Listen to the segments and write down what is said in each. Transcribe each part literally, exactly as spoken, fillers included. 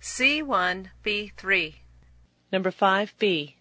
C one B three. Number five B.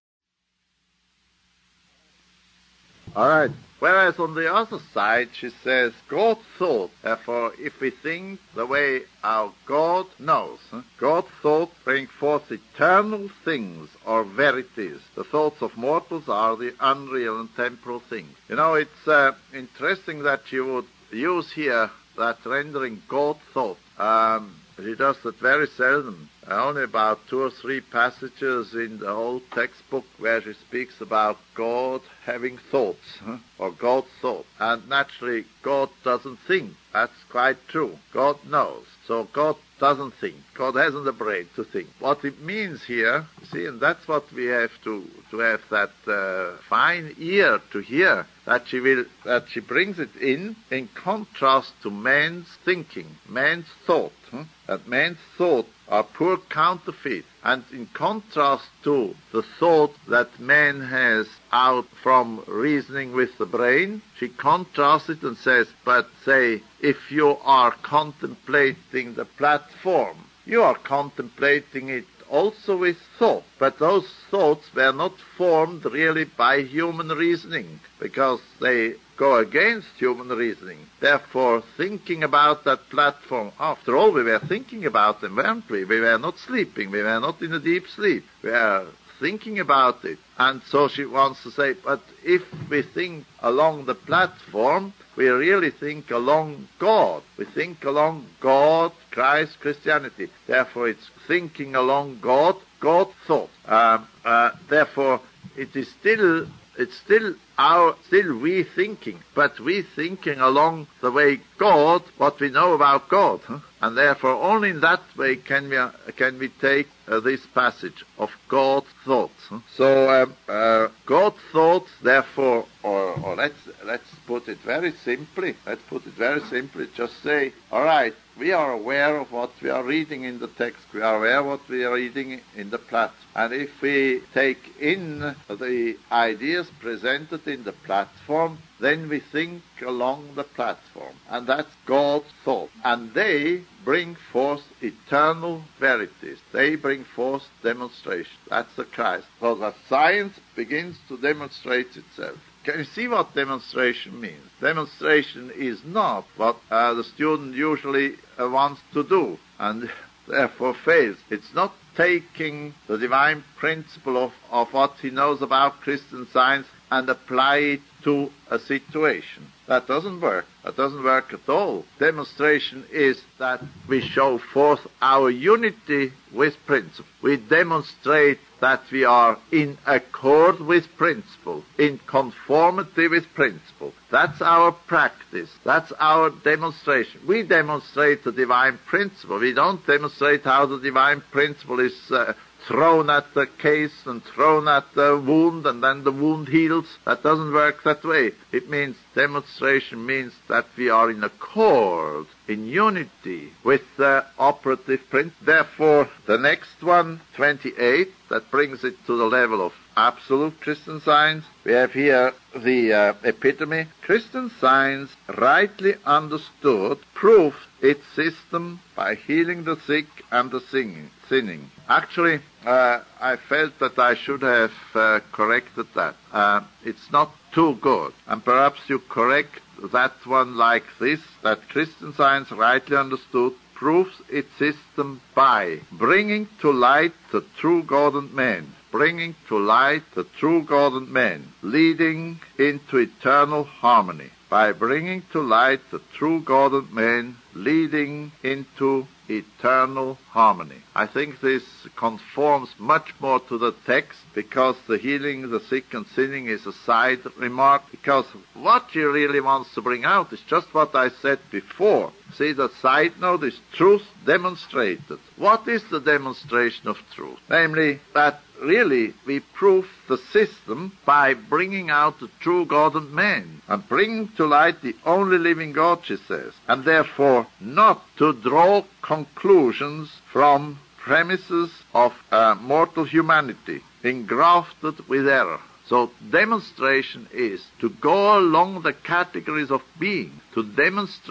All right. Whereas on the other side, she says, God thought, therefore, if we think the way our God knows, huh? God thought bring forth eternal things or verities. The thoughts of mortals are the unreal and temporal things. You know, it's uh, interesting that you would use here that rendering God thought. Um, He does that very seldom. Only about two or three passages in the whole textbook where she speaks about God having thoughts, huh? or God's thought. And naturally, God doesn't think. That's quite true. God knows. So God doesn't think. God hasn't a brain to think. What it means here, you see, and that's what we have to, to have that uh, fine ear to hear, that she will, that she brings it in, in contrast to man's thinking, man's thought. Huh? That man's thought are poor counterfeit, and in contrast to the thought that man has out from reasoning with the brain, she contrasts it and says, but say, if you are contemplating the platform, you are contemplating it also with thought, but those thoughts were not formed really by human reasoning, because they go against human reasoning. Therefore, thinking about that platform, after all, we were thinking about them, weren't we? We were not sleeping, we were not in a deep sleep, we were thinking about it. And so she wants to say, but if we think along the platform, we really think along God. We think along God, Christ, Christianity. Therefore, it's thinking along God, God thought. Um, uh, therefore, it is still, it's still our, still we thinking, but we thinking along the way God, what we know about God. Huh? And therefore, only in that way can we, uh, can we take uh, this passage of God's thoughts. Huh? So, um, uh, God's thoughts, therefore, or, or let's, let's put it very simply, let's put it very simply, just say, all right, we are aware of what we are reading in the text, we are aware of what we are reading in the platform. And if we take in the ideas presented in the platform, then we think along the platform. And that's God's thought. And they bring forth eternal verities. They bring forth demonstration. That's the Christ. So that science begins to demonstrate itself. Can you see what demonstration means? Demonstration is not what uh, the student usually uh, wants to do, and therefore fails. It's not taking the divine principle of, of what he knows about Christian Science and apply it to a situation. That doesn't work. That doesn't work at all. Demonstration is that we show forth our unity with principle. We demonstrate that we are in accord with principle, in conformity with principle. That's our practice. That's our demonstration. We demonstrate the divine principle. We don't demonstrate how the divine principle is uh, thrown at the case and thrown at the wound, and then the wound heals. That doesn't work that way. It means, demonstration means that we are in accord, in unity with the operative principle. Therefore, the next one, twenty-eight, that brings it to the level of absolute Christian Science. We have here the uh, epitome. Christian Science, rightly understood, proves its system by healing the sick and the singing, sinning. Actually, uh, I felt that I should have uh, corrected that. Uh, it's not too good. And perhaps you correct that one like this, that Christian Science, rightly understood, proves its system by bringing to light the true God and man, bringing to light the true God and man, leading into eternal harmony. By bringing to light the true God and man, leading into eternal harmony. I think this conforms much more to the text, because the healing the sick and sinning is a side remark, because what she really wants to bring out is just what I said before. See, the side note is truth demonstrated. What is the demonstration of truth? Namely, that really we prove the system by bringing out the true God and man, and bringing to light the only living God, she says, and therefore not to draw conclusions from premises of uh, mortal humanity, engrafted with error. So demonstration is to go along the categories of being, to demonstrate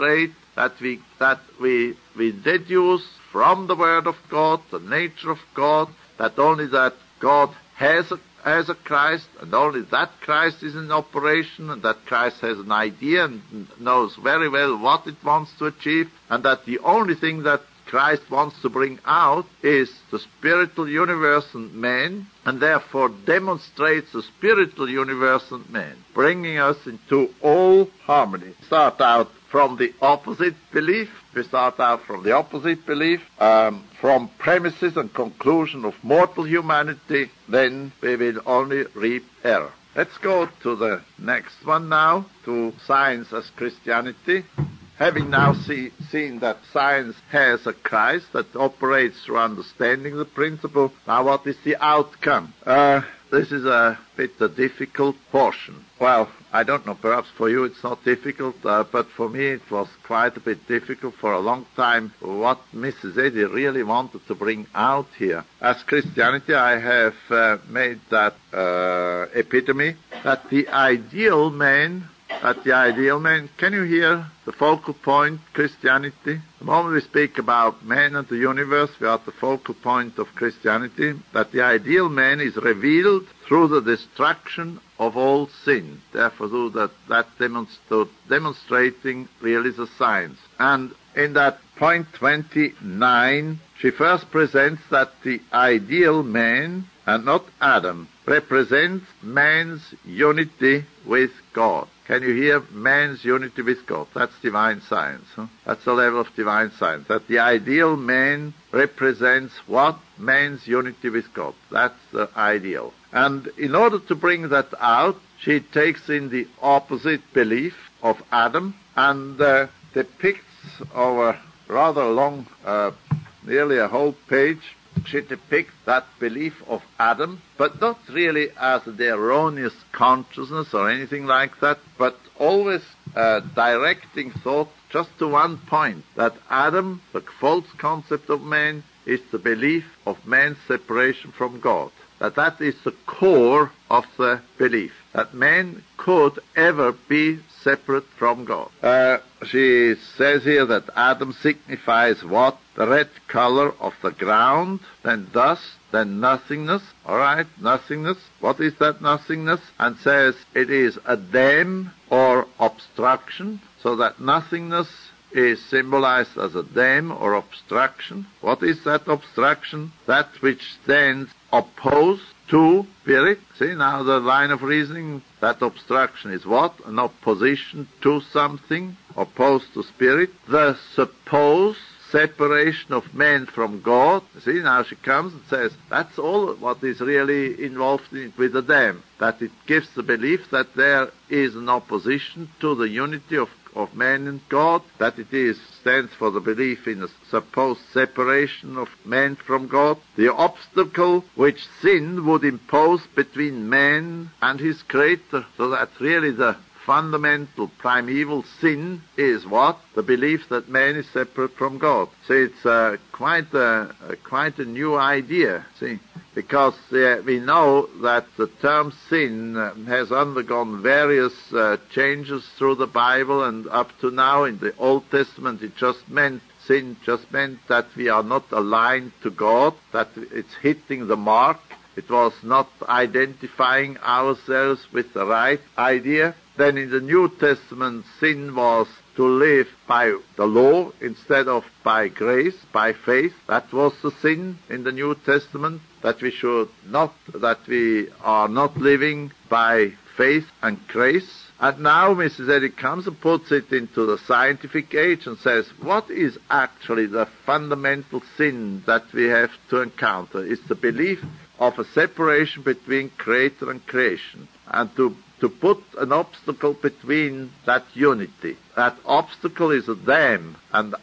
that we that we we deduce from the Word of God, the nature of God, that only that God has a, has a Christ, and only that Christ is in operation, and that Christ has an idea and knows very well what it wants to achieve, and that the only thing that Christ wants to bring out is the spiritual universe and man, and therefore demonstrates the spiritual universe and man, bringing us into all harmony. Start out from the opposite belief. We start out from the opposite belief, um, from premises and conclusion of mortal humanity, then we will only reap error. Let's go to the next one now, to science as Christianity. Having now see, seen that science has a Christ that operates through understanding the principle, now what is the outcome? Uh, this is a bit a difficult portion. Well, I don't know, perhaps for you it's not difficult, uh, but for me it was quite a bit difficult for a long time what Missus Eddy really wanted to bring out here. As Christianity, I have uh, made that uh, epitome, that the ideal man At the ideal man, can you hear the focal point, Christianity? The moment we speak about man and the universe, we are at the focal point of Christianity, that the ideal man is revealed through the destruction of all sin. Therefore, through that, that demonst- demonstrating really the science. And in that point twenty-nine, she first presents that the ideal man, and not Adam, represents man's unity with God. Can you hear man's unity with God? That's divine science. Huh? That's the level of divine science. That the ideal man represents what? Man's unity with God. That's the ideal. And in order to bring that out, she takes in the opposite belief of Adam and uh, depicts over rather long, uh, nearly a whole page, she depicts that belief of Adam, but not really as the erroneous consciousness or anything like that, but always uh, directing thought just to one point, that Adam, the false concept of man, is the belief of man's separation from God. That that is the core of the belief, that man could ever be separate from God. Uh, she says here that Adam signifies what? The red color of the ground, then dust, then nothingness. All right, nothingness. What is that nothingness? And says it is a dam or obstruction, so that nothingness is symbolized as a dam or obstruction. What is that obstruction? That which stands opposed to spirit. See now the line of reasoning, that obstruction is what? An opposition to something, opposed to spirit. The supposed separation of man from God. See now she comes and says that's all what is really involved in it with the dam. That it gives the belief that there is an opposition to the unity of of man and God, that it is stands for the belief in a supposed separation of man from God, the obstacle which sin would impose between man and his Creator, so that really the fundamental primeval sin is what? The belief that man is separate from God. So it's uh, quite a, a quite a new idea, see, because uh, we know that the term sin uh, has undergone various uh, changes through the Bible, and up to now in the Old Testament it just meant sin just meant that we are not aligned to God, that it's hitting the mark. It was not identifying ourselves with the right idea. Then in the New Testament, sin was to live by the law instead of by grace, by faith. That was the sin in the New Testament, that we should not, that we are not living by faith and grace. And now Missus Eddy comes and puts it into the scientific age and says, what is actually the fundamental sin that we have to encounter? It's the belief of a separation between Creator and creation, and to to put an obstacle between that unity. That obstacle is a dam, and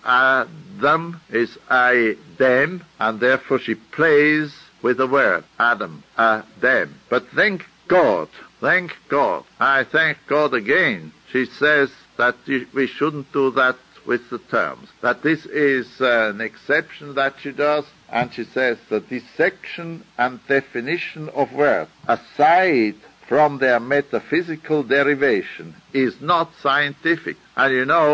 Adam is a dam, and therefore she plays with the word, Adam, a dam. But thank God, thank God, I thank God again, she says that we shouldn't do that with the terms, that this is uh, an exception that she does, and she says the dissection and definition of words, aside from their metaphysical derivation, is not scientific. And you know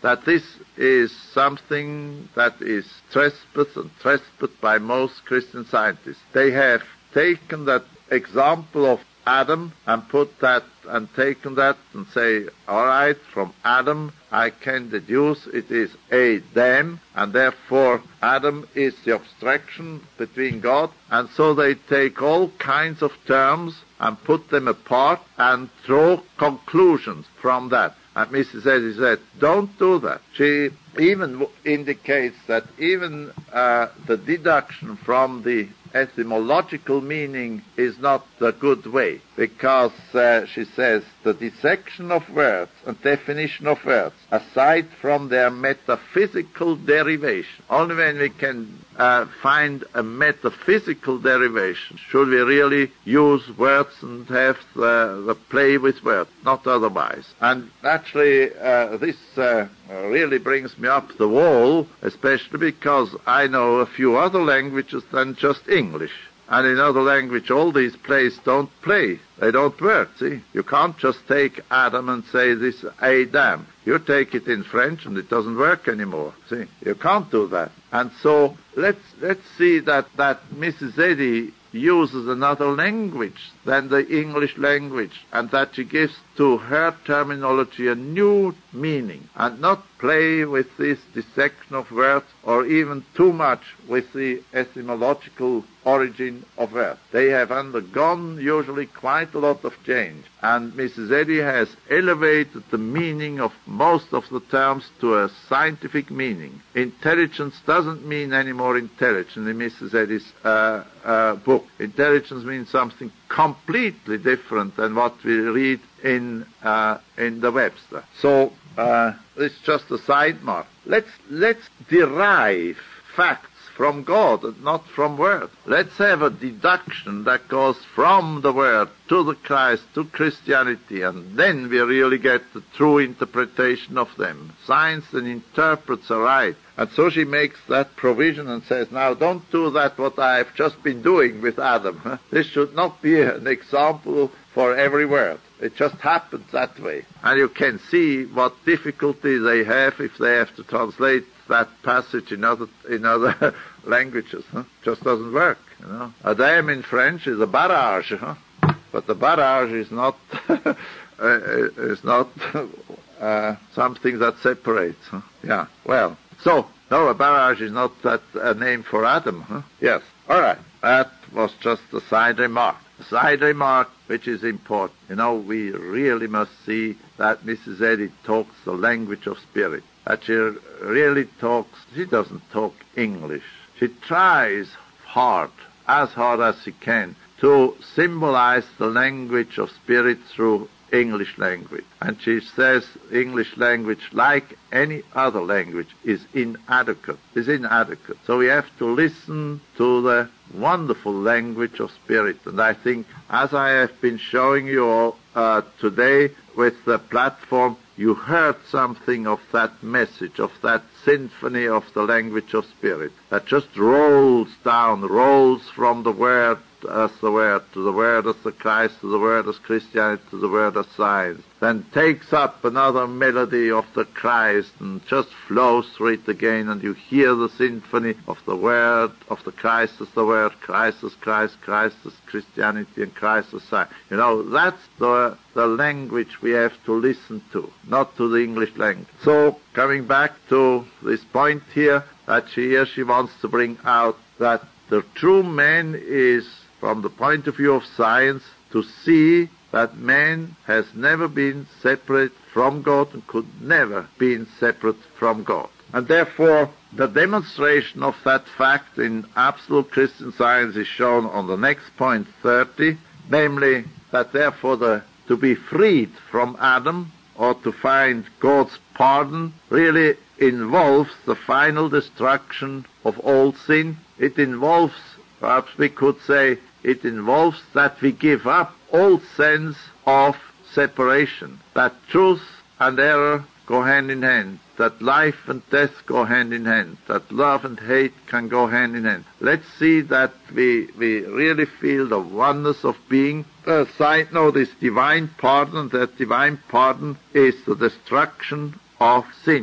that this is something that is trespassed and trespassed by most Christian scientists. They have taken that example of Adam and put that and taken that and say, all right, from Adam I can deduce it is Adam, and therefore Adam is the abstraction between God. And so they take all kinds of terms and put them apart and draw conclusions from that. And Missus Eddy said, don't do that. She even indicates that even uh, the deduction from the etymological meaning is not a good way, because uh, she says the dissection of words and definition of words, aside from their metaphysical derivation, only when we can uh, find a metaphysical derivation should we really use words and have the, the play with words, not otherwise. And actually uh, this uh, really brings me up the wall, especially because I know a few other languages than just English. And in other language, all these plays don't play. They don't work, see? You can't just take Adam and say this Adam. You take it in French and it doesn't work anymore, see? You can't do that. And so let's let's see that, that Missus Eddy uses another language than the English language, and that she gives to her terminology a new meaning, and not play with this dissection of words or even too much with the etymological origin of words. They have undergone usually quite a lot of change, and Missus Eddy has elevated the meaning of most of the terms to a scientific meaning. Intelligence doesn't mean any more intelligence in Missus Eddy's uh, uh, book. Intelligence means something completely different than what we read in uh, in the Webster. So uh, it's just a side mark. Let's let's derive facts from God and not from words. Let's have a deduction that goes from the Word to the Christ, to Christianity, and then we really get the true interpretation of them. Science and interprets aright. And so she makes that provision and says, now don't do that what I've just been doing with Adam. This should not be an example for every word. It just happens that way. And you can see what difficulty they have if they have to translate that passage in other in other languages. Huh? Just doesn't work, you know. Adam in French is a barrage, huh? But the barrage is not uh, is not uh, something that separates. Huh? Yeah. Well, so no, a barrage is not that a name for Adam. Huh? Yes. All right. That was just a side remark. A side remark which is important. You know, we really must see that Missus Eddy talks the language of spirit. That she really talks, she doesn't talk English. She tries hard, as hard as she can, to symbolize the language of spirit through English language. And she says English language, like any other language, is inadequate, is inadequate. So we have to listen to the wonderful language of spirit. And I think, as I have been showing you all uh, today with the platform, you heard something of that message, of that symphony of the language of spirit, that just rolls down, rolls from the Word as the Word, to the Word as the Christ, to the Word as Christianity, to the Word as science, then takes up another melody of the Christ and just flows through it again, and you hear the symphony of the Word, of the Christ as the Word, Christ as Christ, Christ as Christianity, and Christ as science. You know, that's the, the language we have to listen to, not to the English language. So, coming back to this point here, that she, here she wants to bring out that the true man is, from the point of view of science, to see that man has never been separate from God and could never be separate from God. And therefore, the demonstration of that fact in absolute Christian science is shown on the next point, thirty, namely that therefore the, to be freed from Adam or to find God's pardon really involves the final destruction of all sin. It involves, perhaps we could say, it involves that we give up all sense of separation, that truth and error go hand in hand, that life and death go hand in hand, that love and hate can go hand in hand. Let's see that we we really feel the oneness of being. A side note is divine pardon. That divine pardon is the destruction of sin.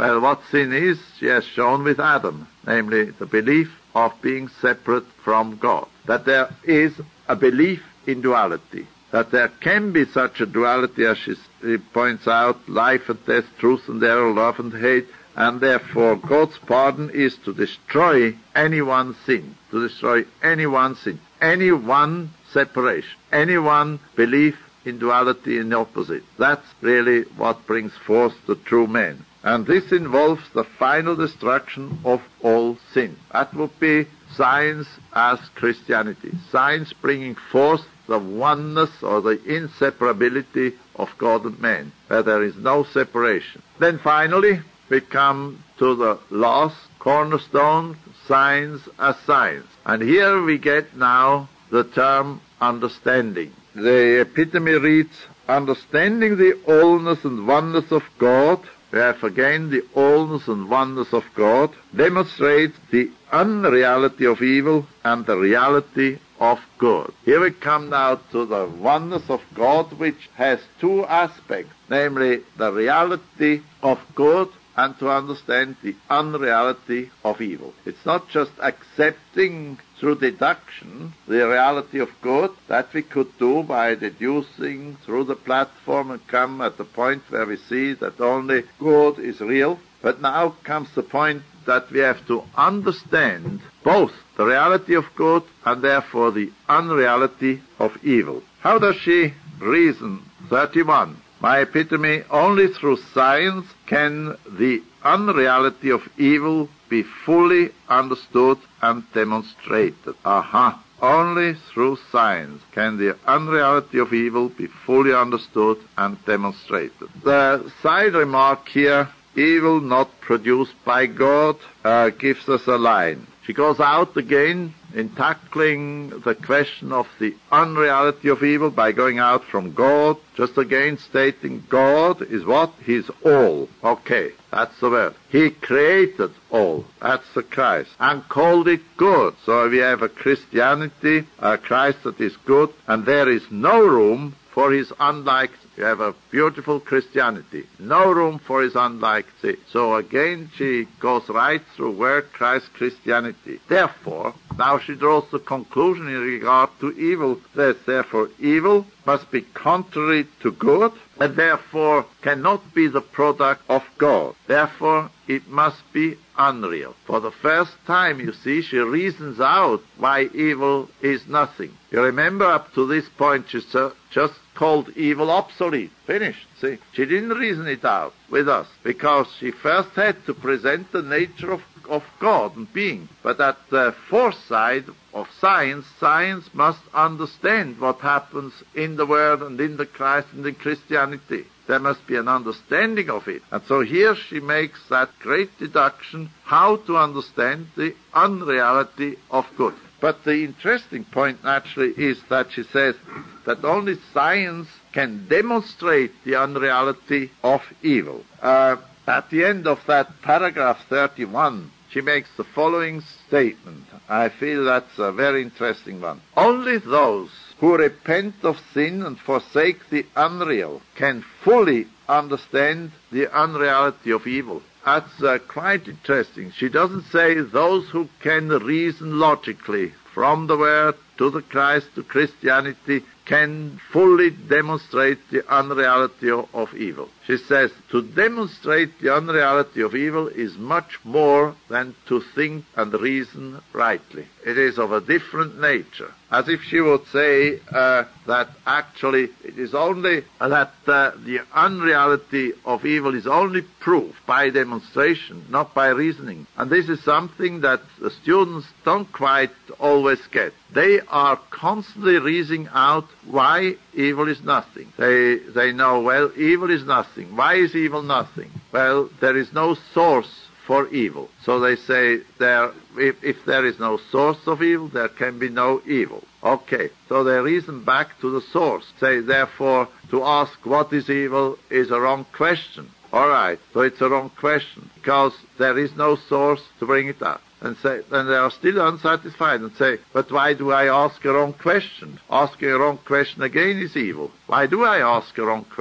Well, what sin is, she has shown with Adam, namely the belief of being separate from God. That there is a belief in duality. That there can be such a duality, as she points out, life and death, truth and error, love and hate, and therefore God's pardon is to destroy any one sin, to destroy any one sin, any one separation, any one belief in duality in opposite. That's really what brings forth the true man. And this involves the final destruction of all sin. That would be science as Christianity. Science bringing forth the oneness or the inseparability of God and man, where there is no separation. Then finally, we come to the last cornerstone, science as science. And here we get now the term understanding. The epitome reads, understanding the allness and oneness of God, we have again the allness and oneness of God, demonstrates the unreality of evil and the reality of good. Here we come now to the oneness of God, which has two aspects, namely the reality of good and to understand the unreality of evil. It's not just accepting through deduction the reality of good that we could do by deducing through the platform and come at the point where we see that only good is real. But now comes the point that we have to understand both the reality of good and therefore the unreality of evil. How does she reason? thirty-one. My epitome, only through science can the unreality of evil be fully understood and demonstrated. Aha. Only through science can the unreality of evil be fully understood and demonstrated. The side remark here, evil not produced by God, uh, gives us a line. She goes out again in tackling the question of the unreality of evil by going out from God, just again stating God is what? He's all. Okay, that's the word. He created all. That's the Christ. And called it good. So we have a Christianity, a Christ that is good, and there is no room for his unlike. You have a beautiful Christianity. No room for his unlike. So again, she goes right through word Christ Christianity. Therefore, now she draws the conclusion in regard to evil. That therefore evil must be contrary to good, and therefore cannot be the product of God. Therefore, it must be unreal. For the first time, you see, she reasons out why evil is nothing. You remember up to this point, she just called evil obsolete. Finished. See, she didn't reason it out with us, because she first had to present the nature of, of God and being. But at the fourth side of science, science must understand what happens in the Word and in the Christ and in Christianity. There must be an understanding of it. And so here she makes that great deduction, how to understand the unreality of good. But the interesting point naturally is that she says that only science can demonstrate the unreality of evil. Uh, at the end of that paragraph thirty-one, she makes the following statement. I feel that's a very interesting one. Only those who repent of sin and forsake the unreal can fully understand the unreality of evil. That's uh, quite interesting. She doesn't say those who can reason logically from the Word to the Christ to Christianity can fully demonstrate the unreality of evil. She says to demonstrate the unreality of evil is much more than to think and reason rightly. It is of a different nature. As if she would say uh, that actually it is only uh, that uh, the unreality of evil is only proved by demonstration, not by reasoning. And this is something that the students don't quite always get. They are constantly reasoning out why evil is nothing. They they know, well, evil is nothing. Why is evil nothing? Well, there is no source for evil. So they say there, if, if there is no source of evil, there can be no evil. Okay, so they reason back to the source. Say, therefore, to ask what is evil is a wrong question. All right, so it's a wrong question because there is no source to bring it up. And say, then they are still unsatisfied and say, but why do I ask a wrong question? Asking a wrong question again is evil. Why do I ask a wrong question?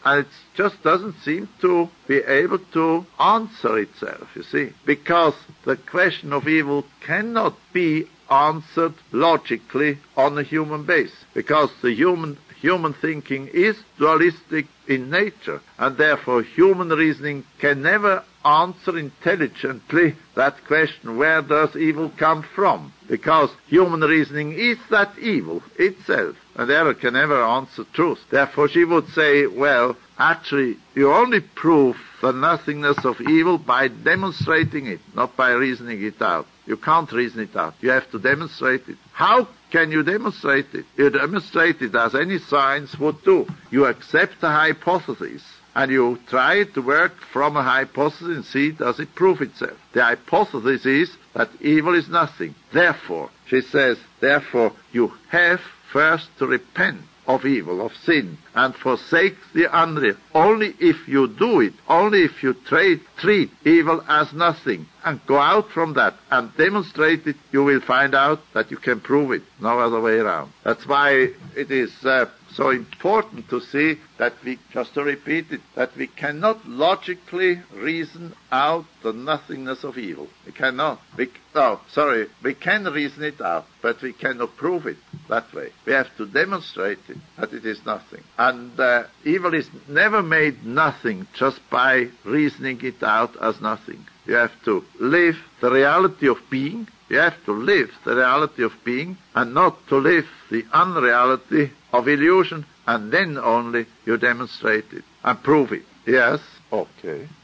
and it just doesn't seem to be able to answer itself, you see, because the question of evil cannot be answered logically on a human base, because the human human thinking is dualistic in nature, and therefore human reasoning can never answer intelligently that question, where does evil come from? Because human reasoning is that evil itself, and error can never answer truth. Therefore she would say, well, actually, you only prove the nothingness of evil by demonstrating it, not by reasoning it out. You can't reason it out. You have to demonstrate it. How can you demonstrate it? You demonstrate it as any science would do. You accept a hypothesis, and you try to work from a hypothesis and see does it prove itself. The hypothesis is that evil is nothing. Therefore, she says, therefore you have first to repent of evil, of sin, and forsake the unreal. Only if you do it, only if you treat, treat evil as nothing, and go out from that and demonstrate it, you will find out that you can prove it. No other way around. That's why it is uh, so important to see that we, just to repeat it, that we cannot logically reason out the nothingness of evil. We cannot. We, no, sorry, we can reason it out, but we cannot prove it that way. We have to demonstrate it, that it is nothing. And uh, evil is never made nothing just by reasoning it out as nothing. You have to live the reality of being. You have to live the reality of being, and not to live the unreality of illusion, and then only you demonstrate it and prove it. Yes? Okay.